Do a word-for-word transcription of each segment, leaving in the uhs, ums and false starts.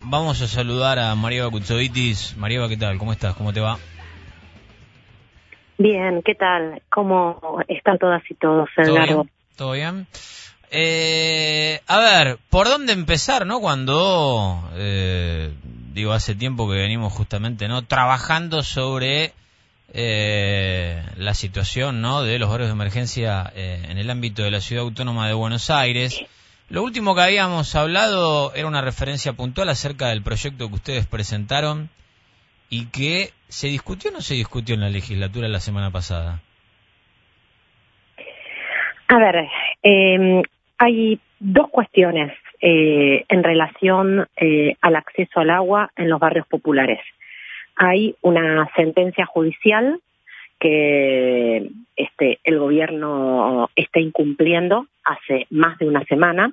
vamos a saludar a Marieva Kutsovitis. Marieva, ¿qué tal? ¿Cómo estás? ¿Cómo te va? Bien, ¿qué tal? ¿Cómo están todas y todos, Edgardo? ¿Todo bien? ¿Todo bien? Eh, a ver, ¿por dónde empezar, no? Cuando, eh, digo, hace tiempo que venimos justamente, ¿no? Trabajando sobre eh, la situación, ¿no? De los barrios de emergencia eh, en el ámbito de la Ciudad Autónoma de Buenos Aires. Lo último que habíamos hablado era una referencia puntual acerca del proyecto que ustedes presentaron y que se discutió o no se discutió en la legislatura la semana pasada. A ver, eh, hay dos cuestiones eh, en relación eh, al acceso al agua en los barrios populares. Hay una sentencia judicial que este, el gobierno está incumpliendo hace más de una semana.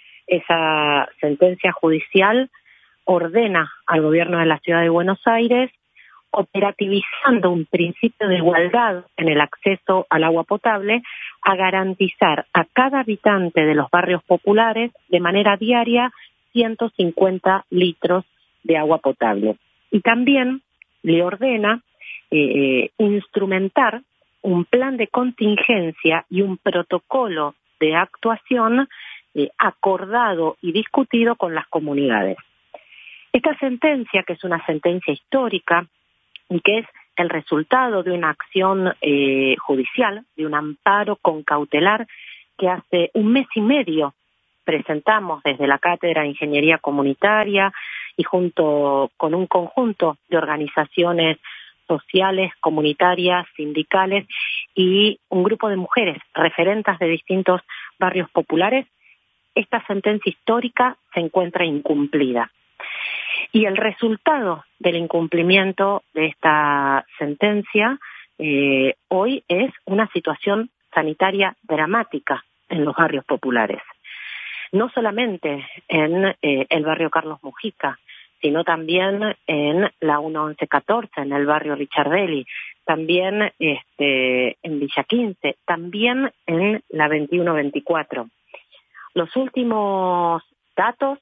Esa sentencia judicial ordena al gobierno de la Ciudad de Buenos Aires, operativizando un principio de igualdad en el acceso al agua potable, a garantizar a cada habitante de los barrios populares de manera diaria ciento cincuenta litros de agua potable. Y también le ordena eh, instrumentar un plan de contingencia y un protocolo de actuación eh, acordado y discutido con las comunidades. Esta sentencia, que es una sentencia histórica y que es el resultado de una acción eh, judicial, de un amparo concautelar que hace un mes y medio presentamos desde la Cátedra de Ingeniería Comunitaria y junto con un conjunto de organizaciones sociales, comunitarias, sindicales y un grupo de mujeres referentes de distintos barrios populares. Esta sentencia histórica se encuentra incumplida. Y el resultado del incumplimiento de esta sentencia eh, hoy es una situación sanitaria dramática en los barrios populares. No solamente en eh, el barrio Carlos Mujica, sino también en la mil once catorce, en el barrio Richardelli, también este, en Villa quince, también en la veintiuno veinticuatro. Los últimos datos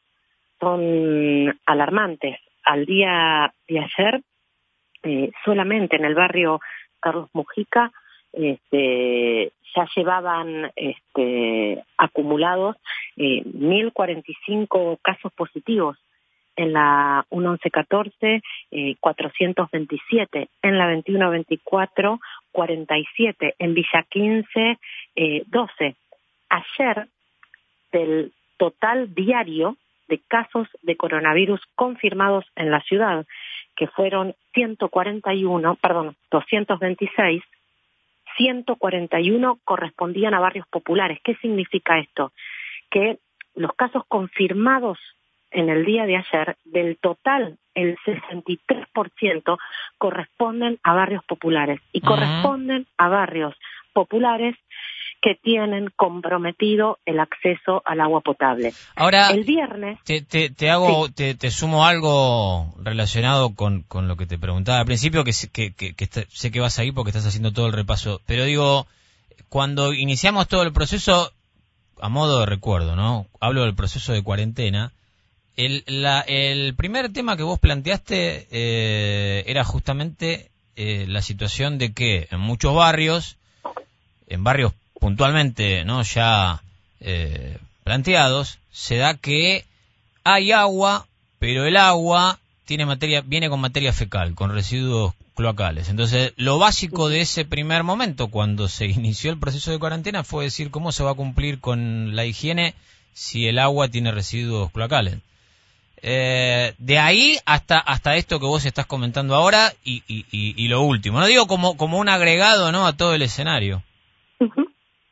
son alarmantes. Al día de ayer, eh, solamente en el barrio Carlos Mujica, este, ya llevaban este, acumulados eh, mil cuarenta y cinco casos positivos. En la mil once catorce, eh, cuatrocientos veintisiete. En la veintiuno veinticuatro, cuarenta y siete. En Villa quince, eh, doce. Ayer, del total diario de casos de coronavirus confirmados en la ciudad, que fueron ciento cuarenta y uno, perdón, doscientos veintiséis, ciento cuarenta y uno correspondían a barrios populares. ¿Qué significa esto? Que los casos confirmados en el día de ayer, del total, el sesenta y tres por ciento corresponden a barrios populares y uh-huh. corresponden a barrios populares que tienen comprometido el acceso al agua potable. Ahora, el viernes... Te, te, te hago, sí. te, te sumo algo relacionado con, con lo que te preguntaba al principio, que, que, que, que sé que vas ahí porque estás haciendo todo el repaso, pero digo, cuando iniciamos todo el proceso, a modo de recuerdo, ¿no? Hablo del proceso de cuarentena. El, la, el primer tema que vos planteaste eh, era justamente eh, la situación de que en muchos barrios, en barrios puntualmente, ¿no? Ya eh, planteados, se da que hay agua, pero el agua tiene materia, viene con materia fecal, con residuos cloacales. Entonces, lo básico de ese primer momento, cuando se inició el proceso de cuarentena, fue decir cómo se va a cumplir con la higiene si el agua tiene residuos cloacales. Eh, de ahí hasta hasta esto que vos estás comentando ahora y, y, y, y lo último. No digo como como un agregado, ¿no? A todo el escenario. Uh-huh.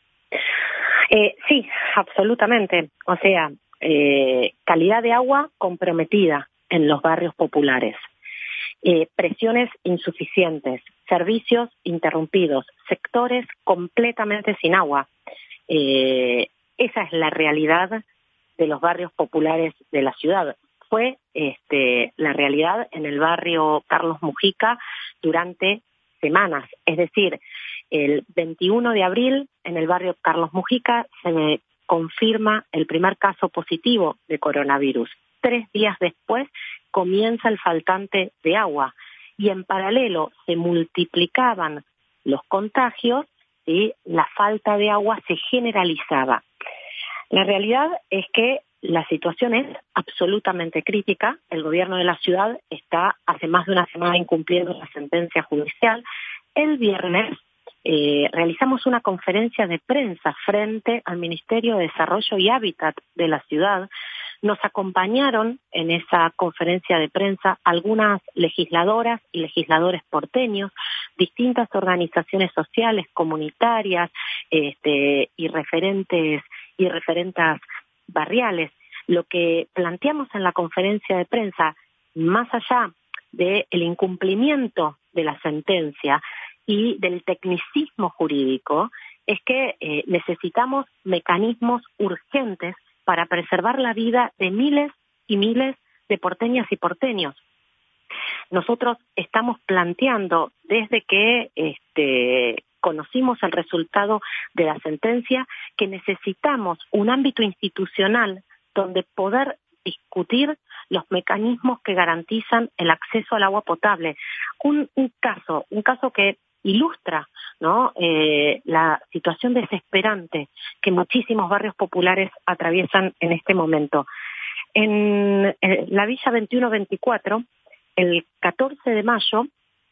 Eh, sí, absolutamente. O sea, eh, calidad de agua comprometida en los barrios populares, eh, presiones insuficientes, servicios interrumpidos, sectores completamente sin agua. Eh, esa es la realidad de los barrios populares de la ciudad. Fue este, la realidad en el barrio Carlos Mujica durante semanas. Es decir, el veintiuno de abril en el barrio Carlos Mujica se confirma el primer caso positivo de coronavirus. tres días después comienza el faltante de agua. Y en paralelo se multiplicaban los contagios y la falta de agua se generalizaba. La realidad es que la situación es absolutamente crítica. El gobierno de la ciudad está hace más de una semana incumpliendo la sentencia judicial. El viernes eh, realizamos una conferencia de prensa frente al Ministerio de Desarrollo y Hábitat de la ciudad. Nos acompañaron en esa conferencia de prensa algunas legisladoras y legisladores porteños, distintas organizaciones sociales, comunitarias, este, y referentes y referentas barriales. Lo que planteamos en la conferencia de prensa, más allá del incumplimiento de la sentencia y del tecnicismo jurídico, es que eh, necesitamos mecanismos urgentes para preservar la vida de miles y miles de porteñas y porteños. Nosotros estamos planteando desde que este, conocimos el resultado de la sentencia que necesitamos un ámbito institucional donde poder discutir los mecanismos que garantizan el acceso al agua potable. Un, un caso, un caso que ilustra, ¿no?, eh, la situación desesperante que muchísimos barrios populares atraviesan en este momento. En, en la Villa veintiuno veinticuatro, el catorce de mayo,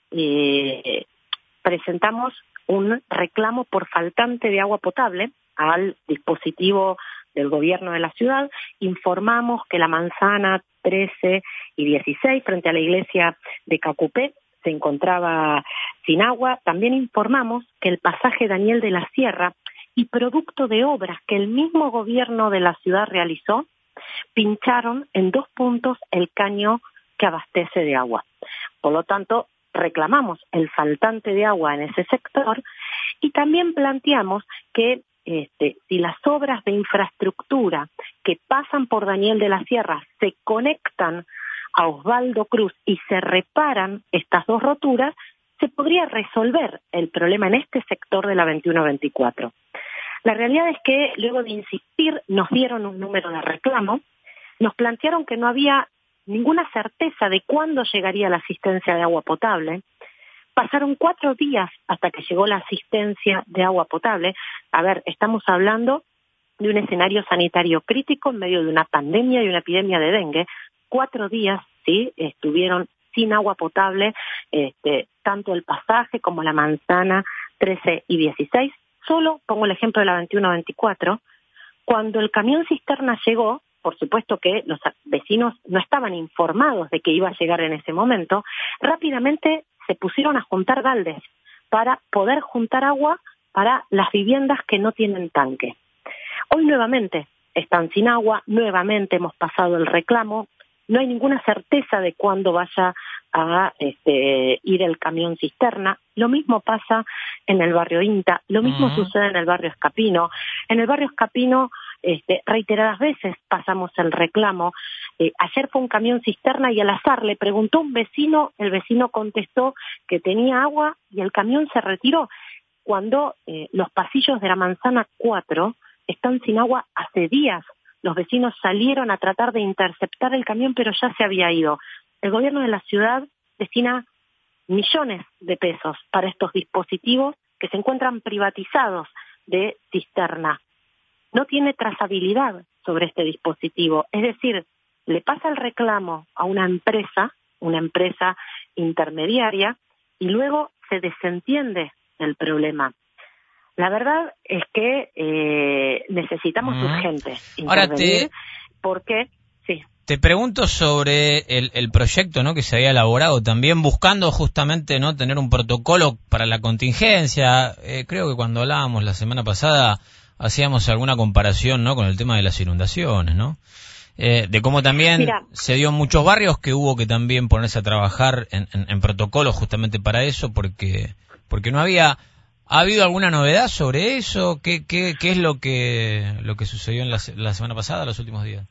eh, presentamos un reclamo por faltante de agua potable al dispositivo del gobierno de la ciudad. Informamos que la manzana trece y dieciséis, frente a la iglesia de Cacupé, se encontraba sin agua. También informamos que el pasaje Daniel de la Sierra, y producto de obras que el mismo gobierno de la ciudad realizó, pincharon en dos puntos el caño que abastece de agua. Por lo tanto, reclamamos el faltante de agua en ese sector y también planteamos que este, si las obras de infraestructura que pasan por Daniel de la Sierra se conectan a Osvaldo Cruz y se reparan estas dos roturas, se podría resolver el problema en este sector de la veintiuno veinticuatro. La realidad es que, luego de insistir, nos dieron un número de reclamo, nos plantearon que no había ninguna certeza de cuándo llegaría la asistencia de agua potable. Pasaron cuatro días hasta que llegó la asistencia de agua potable. A ver, estamos hablando de un escenario sanitario crítico en medio de una pandemia y una epidemia de dengue. Cuatro días, sí, estuvieron sin agua potable, este, tanto el pasaje como la manzana trece y dieciséis. Solo pongo el ejemplo de la veintiuno veinticuatro. Cuando el camión cisterna llegó, por supuesto que los vecinos no estaban informados de que iba a llegar en ese momento, rápidamente se pusieron a juntar baldes para poder juntar agua para las viviendas que no tienen tanque. Hoy nuevamente están sin agua, nuevamente hemos pasado el reclamo, no hay ninguna certeza de cuándo vaya a este, ir el camión cisterna. Lo mismo pasa en el barrio INTA, lo mismo uh-huh. sucede en el barrio Escapino. En el barrio Escapino, este, reiteradas veces pasamos el reclamo. Eh, ayer fue un camión cisterna y al azar le preguntó un vecino, el vecino contestó que tenía agua y el camión se retiró. Cuando eh, los pasillos de la manzana cuatro están sin agua hace días. Los vecinos salieron a tratar de interceptar el camión, pero ya se había ido. El gobierno de la ciudad destina millones de pesos para estos dispositivos que se encuentran privatizados de cisterna. No tiene trazabilidad sobre este dispositivo. Es decir, le pasa el reclamo a una empresa, una empresa intermediaria, y luego se desentiende del problema. La verdad es que eh, necesitamos mm. urgente intervenir. Ahora te, porque, sí. Te pregunto sobre el, el proyecto, ¿no?, que se había elaborado también buscando justamente no tener un protocolo para la contingencia. Eh, creo que cuando hablábamos la semana pasada hacíamos alguna comparación, ¿no?, con el tema de las inundaciones, ¿no? Eh, de cómo también Mira. se dio en muchos barrios que hubo que también ponerse a trabajar en, en, en protocolos justamente para eso, porque porque no había... ¿Ha habido alguna novedad sobre eso? ¿Qué, qué, qué es lo que lo que sucedió en la, la semana pasada, los últimos días?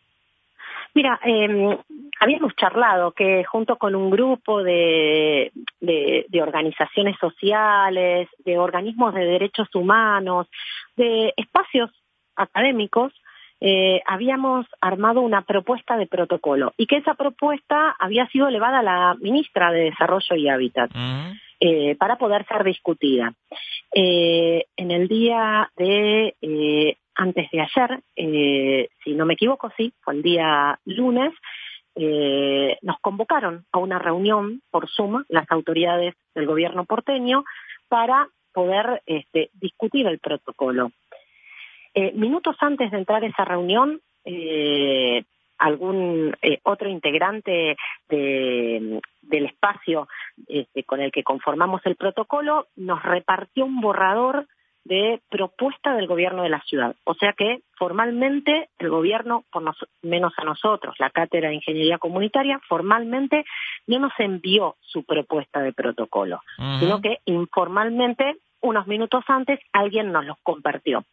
Mira, eh, habíamos charlado que junto con un grupo de, de, de organizaciones sociales, de organismos de derechos humanos, de espacios académicos, eh, habíamos armado una propuesta de protocolo y que esa propuesta había sido elevada a la ministra de Desarrollo y Hábitat uh-huh. eh, para poder ser discutida. Eh, en el día de eh, antes de ayer, eh, si no me equivoco, sí, fue el día lunes, eh, nos convocaron a una reunión por Zoom las autoridades del gobierno porteño para poder este, discutir el protocolo. Eh, minutos antes de entrar a esa reunión, eh, algún eh, otro integrante de, del espacio este, con el que conformamos el protocolo nos repartió un borrador de propuesta del gobierno de la ciudad. O sea que formalmente el gobierno, por nos, menos a nosotros, la Cátedra de Ingeniería Comunitaria, formalmente no nos envió su propuesta de protocolo, uh-huh. sino que informalmente, unos minutos antes, alguien nos los compartió.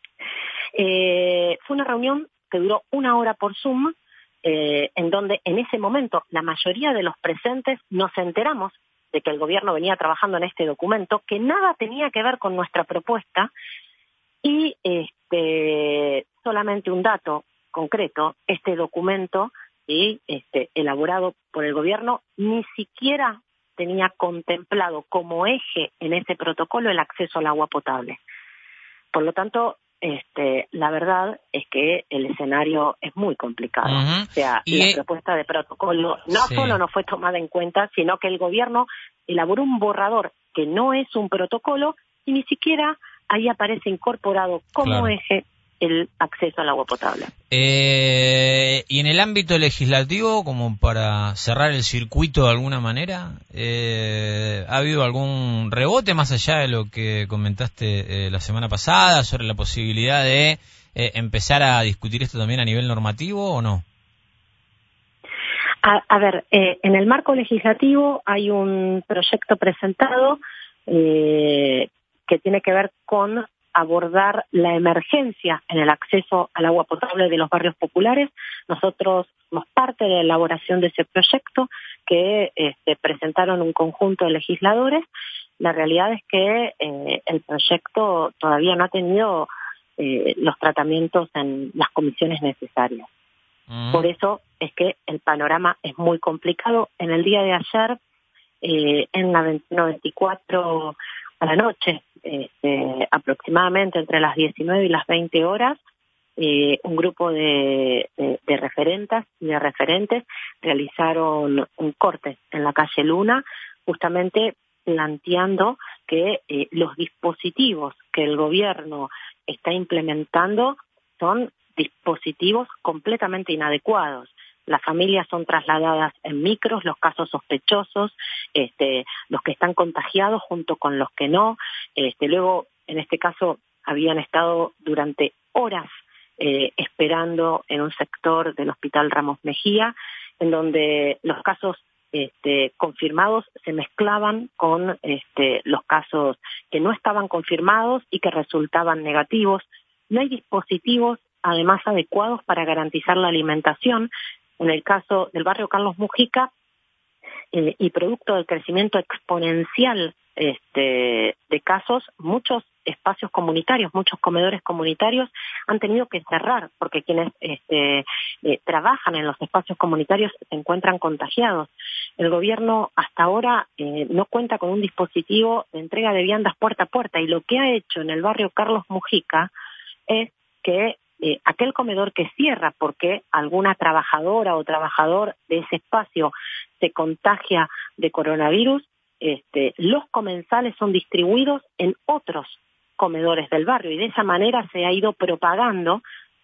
Eh, fue una reunión que duró una hora por Zoom, eh, en donde en ese momento la mayoría de los presentes nos enteramos de que el gobierno venía trabajando en este documento, que nada tenía que ver con nuestra propuesta, y este, solamente un dato concreto, este documento y este, elaborado por el gobierno ni siquiera tenía contemplado como eje en ese protocolo el acceso al agua potable. Por lo tanto, Este, la verdad es que el escenario es muy complicado. Uh-huh. O sea, y la propuesta de protocolo no sí. solo no fue tomada en cuenta, sino que el gobierno elaboró un borrador que no es un protocolo y ni siquiera ahí aparece incorporado como claro. eje el acceso al agua potable. Eh, y en el ámbito legislativo, como para cerrar el circuito de alguna manera, eh, ¿ha habido algún rebote más allá de lo que comentaste eh, la semana pasada sobre la posibilidad de eh, empezar a discutir esto también a nivel normativo o no? A, a ver, eh, en el marco legislativo hay un proyecto presentado eh, que tiene que ver con abordar la emergencia en el acceso al agua potable de los barrios populares. Nosotros somos parte de la elaboración de ese proyecto que este, presentaron un conjunto de legisladores. La realidad es que eh, el proyecto todavía no ha tenido eh, los tratamientos en las comisiones necesarias. Uh-huh. Por eso es que el panorama es muy complicado. En el día de ayer, eh, en la veintiuno veinticuatro a la noche, este, aproximadamente entre las diecinueve y las veinte horas, eh, un grupo de, de, de referentas y de referentes realizaron un corte en la calle Luna, justamente planteando que eh, los dispositivos que el gobierno está implementando son dispositivos completamente inadecuados. Las familias son trasladadas en micros, los casos sospechosos, este, los que están contagiados junto con los que no. Este, luego, en este caso, habían estado durante horas eh, esperando en un sector del Hospital Ramos Mejía, en donde los casos este, confirmados se mezclaban con este, los casos que no estaban confirmados y que resultaban negativos. No hay dispositivos, además, adecuados para garantizar la alimentación. En el caso del barrio Carlos Mujica, eh, y producto del crecimiento exponencial este, de casos, muchos espacios comunitarios, muchos comedores comunitarios han tenido que cerrar porque quienes este, eh, trabajan en los espacios comunitarios se encuentran contagiados. El gobierno hasta ahora eh, no cuenta con un dispositivo de entrega de viandas puerta a puerta y lo que ha hecho en el barrio Carlos Mujica es que Eh, aquel comedor que cierra porque alguna trabajadora o trabajador de ese espacio se contagia de coronavirus, este, los comensales son distribuidos en otros comedores del barrio y de esa manera se ha ido propagando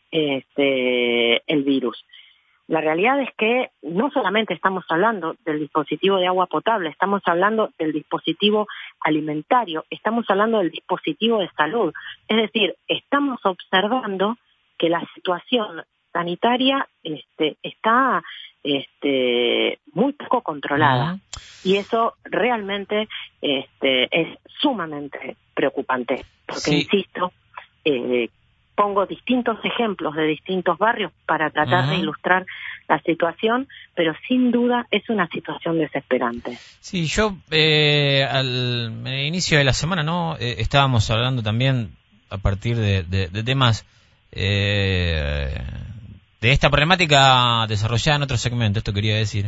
este, el virus. La realidad es que no solamente estamos hablando del dispositivo de agua potable, estamos hablando del dispositivo alimentario, estamos hablando del dispositivo de salud. Es decir, estamos observando que la situación sanitaria este, está este, muy poco controlada. Uh-huh. Y eso realmente este, es sumamente preocupante. Porque, sí. insisto, eh, pongo distintos ejemplos de distintos barrios para tratar uh-huh. de ilustrar la situación, pero sin duda es una situación desesperante. Sí, yo eh, al inicio de la semana no eh, estábamos hablando también a partir de, de, de temas eh, de esta problemática desarrollada en otro segmento, esto quería decir.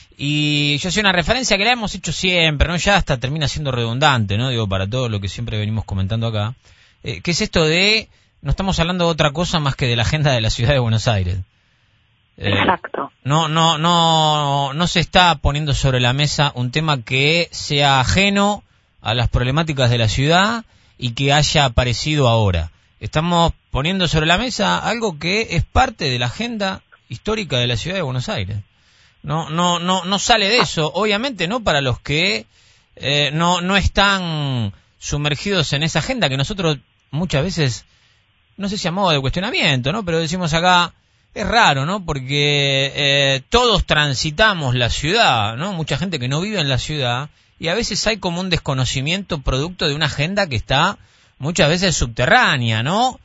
Y yo hacía una referencia que la hemos hecho siempre, ¿no? Ya hasta termina siendo redundante, ¿no? Digo, para todo lo que siempre venimos comentando acá. Eh, ¿Qué es esto de, no estamos hablando de otra cosa más que de la agenda de la ciudad de Buenos Aires? Eh, Exacto. No, no, no, no se está poniendo sobre la mesa un tema que sea ajeno a las problemáticas de la ciudad y que haya aparecido ahora. Estamos poniendo sobre la mesa algo que es parte de la agenda histórica de la ciudad de Buenos Aires. No, no, no, no sale de eso, obviamente no para los que eh, no, no están sumergidos en esa agenda que nosotros muchas veces, no sé si a modo de cuestionamiento, ¿no? Pero decimos acá, es raro, ¿no? Porque eh, todos transitamos la ciudad, ¿no? Mucha gente que no vive en la ciudad y a veces hay como un desconocimiento producto de una agenda que está muchas veces subterránea, ¿no?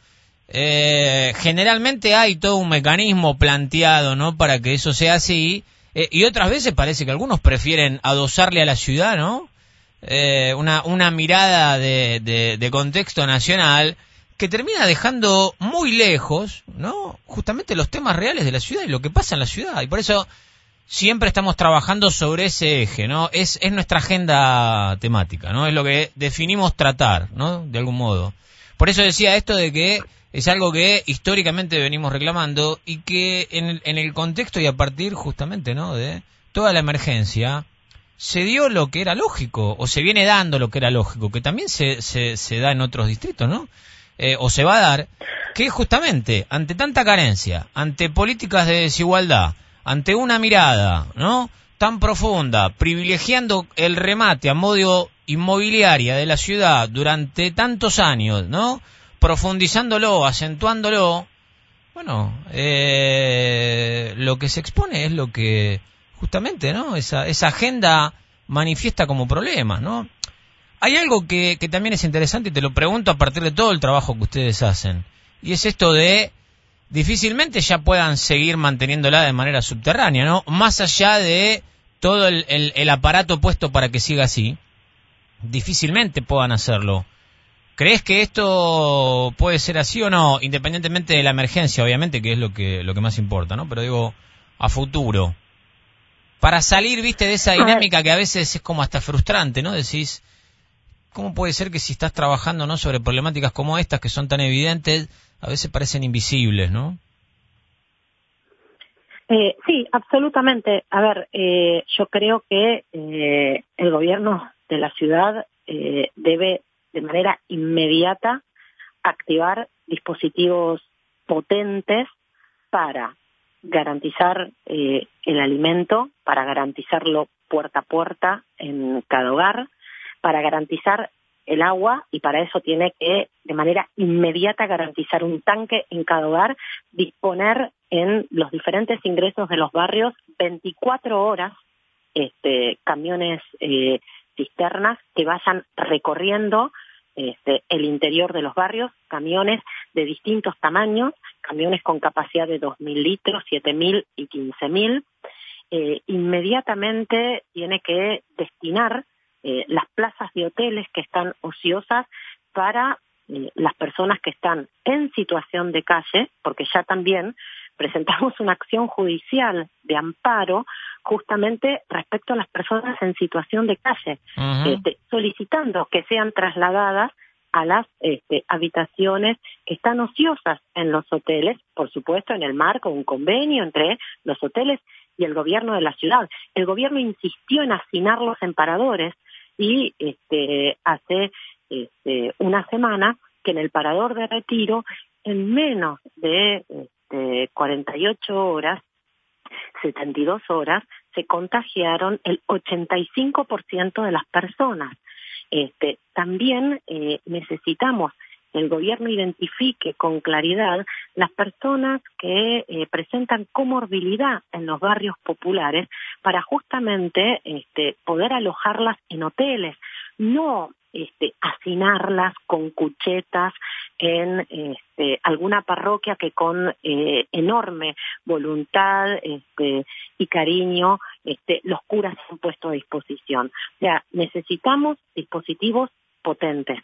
Eh, generalmente hay todo un mecanismo planteado, ¿no? Para que eso sea así. Eh, y otras veces parece que algunos prefieren adosarle a la ciudad, ¿no? Eh, una, una mirada de, de, de contexto nacional que termina dejando muy lejos, ¿no? Justamente los temas reales de la ciudad y lo que pasa en la ciudad. Y por eso siempre estamos trabajando sobre ese eje, ¿no? Es, es nuestra agenda temática, ¿no? Es lo que definimos tratar, ¿no? De algún modo. Por eso decía esto de que es algo que históricamente venimos reclamando y que en el, en el contexto y a partir justamente, ¿no? De toda la emergencia se dio lo que era lógico o se viene dando lo que era lógico, que también se, se, se da en otros distritos, ¿no? Eh, o se va a dar, que justamente ante tanta carencia, ante políticas de desigualdad, ante una mirada, ¿no? Tan profunda, privilegiando el remate a modo inmobiliaria de la ciudad durante tantos años, ¿no? Profundizándolo, acentuándolo, bueno, eh, lo que se expone es lo que justamente, ¿no? Esa, esa agenda manifiesta como problemas, ¿no? Hay algo que, que también es interesante y te lo pregunto a partir de todo el trabajo que ustedes hacen, y es esto de difícilmente ya puedan seguir manteniéndola de manera subterránea, ¿no? Más allá de todo el, el, el aparato puesto para que siga así, difícilmente puedan hacerlo. ¿Crees que esto puede ser así o no? Independientemente de la emergencia, obviamente, que es lo que, lo que más importa, ¿no? Pero digo, a futuro. Para salir, viste, de esa dinámica que a veces es como hasta frustrante, ¿no? Decís, ¿cómo puede ser que si estás trabajando, ¿no? Sobre problemáticas como estas, que son tan evidentes, a veces parecen invisibles, ¿no? Eh, sí, absolutamente. A ver, eh, yo creo que eh, el gobierno de la ciudad eh, debe de manera inmediata activar dispositivos potentes para garantizar eh, el alimento, para garantizarlo puerta a puerta en cada hogar, para garantizar el agua, y para eso tiene que de manera inmediata garantizar un tanque en cada hogar, disponer en los diferentes ingresos de los barrios veinticuatro horas este, camiones eh, cisternas que vayan recorriendo este, el interior de los barrios, camiones de distintos tamaños, camiones con capacidad de dos mil litros, siete mil y quince mil. Eh, inmediatamente tiene que destinar eh, las plazas de hoteles que están ociosas para eh, las personas que están en situación de calle, porque ya también presentamos una acción judicial de amparo justamente respecto a las personas en situación de calle, uh-huh. este, solicitando que sean trasladadas a las este, habitaciones que están ociosas en los hoteles, por supuesto en el marco de un convenio entre los hoteles y el gobierno de la ciudad. El gobierno insistió en hacinarlos en paradores y este, hace este, una semana que en el parador de Retiro, en menos de este, cuarenta y ocho horas, setenta y dos horas, se contagiaron el ochenta y cinco por ciento de las personas. Este, también eh, necesitamos que el gobierno identifique con claridad las personas que eh, presentan comorbilidad en los barrios populares para justamente este, poder alojarlas en hoteles, no este, hacinarlas con cuchetas en este, alguna parroquia que con eh, enorme voluntad este, y cariño este, los curas han puesto a disposición. O sea, necesitamos dispositivos potentes.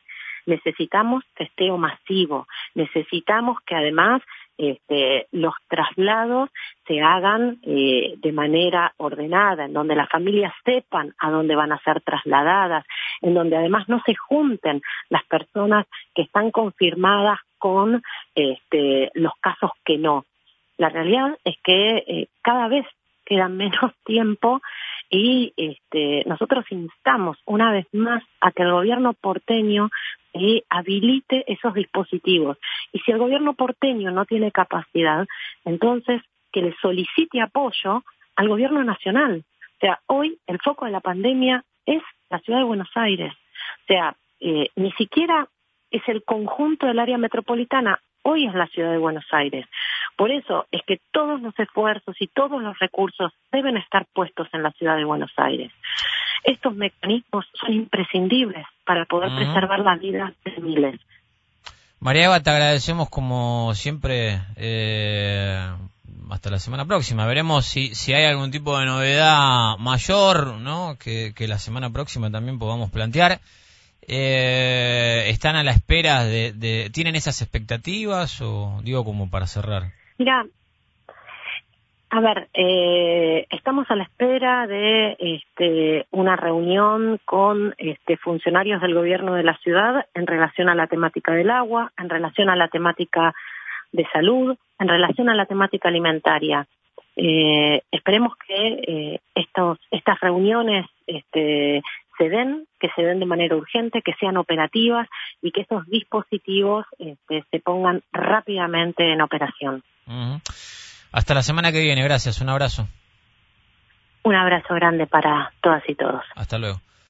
necesitamos testeo masivo, necesitamos que además este, los traslados se hagan eh, de manera ordenada, en donde las familias sepan a dónde van a ser trasladadas, en donde además no se junten las personas que están confirmadas con este, los casos que no. La realidad es que eh, cada vez queda menos tiempo y este, nosotros instamos una vez más a que el gobierno porteño eh, habilite esos dispositivos. Y si el gobierno porteño no tiene capacidad, entonces que le solicite apoyo al gobierno nacional. O sea, hoy el foco de la pandemia es la ciudad de Buenos Aires. O sea, eh, ni siquiera es el conjunto del área metropolitana, hoy es la ciudad de Buenos Aires. Por eso es que todos los esfuerzos y todos los recursos deben estar puestos en la ciudad de Buenos Aires. Estos mecanismos son imprescindibles para poder uh-huh. preservar la vida de miles. María Eva, te agradecemos como siempre. Eh, hasta la semana próxima. Veremos si, si hay algún tipo de novedad mayor, ¿no? Que, que la semana próxima también podamos plantear. Eh, ¿Están a la espera de, de... ¿Tienen esas expectativas o, digo, como para cerrar? Mira, a ver, eh, estamos a la espera de este, una reunión con este, funcionarios del gobierno de la ciudad en relación a la temática del agua, en relación a la temática de salud, en relación a la temática alimentaria. Eh, esperemos que eh, estos, estas reuniones este, se den, que se den de manera urgente, que sean operativas y que estos dispositivos este, se pongan rápidamente en operación. Uh-huh. Hasta la semana que viene, gracias, un abrazo. Un abrazo grande para todas y todos. Hasta luego.